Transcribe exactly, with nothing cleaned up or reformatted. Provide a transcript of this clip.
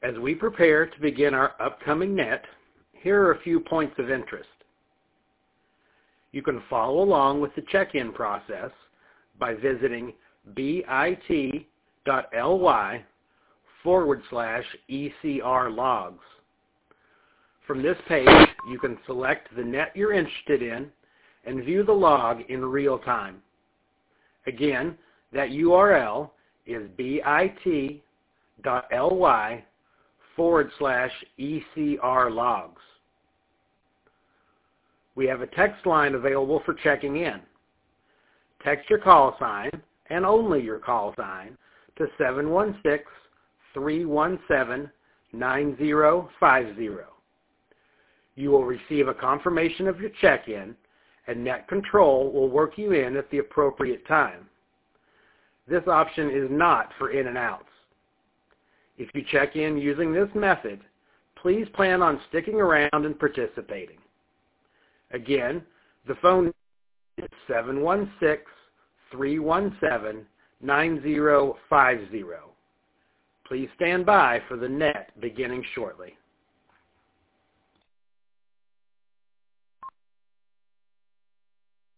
As we prepare to begin our upcoming net, here are a few points of interest. You can follow along with the check-in process by visiting bit.ly forward slash ECR logs. From this page, you can select the net you're interested in and view the log in real time. Again, that U R L is bit.ly forward slash ECR logs. We have a text line available for checking in. Text your call sign, and only your call sign, to seven one six, three one seven, nine zero five zero. You will receive a confirmation of your check-in, and Net Control will work you in at the appropriate time. This option is not for in and outs. If you check in using this method, please plan on sticking around and participating. Again, the phone is seven one six, three one seven, nine zero five zero. Please stand by for the net beginning shortly.